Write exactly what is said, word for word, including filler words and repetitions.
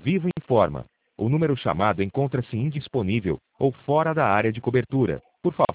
Vivo informa. O número chamado encontra-se indisponível ou fora da área de cobertura. Por favor,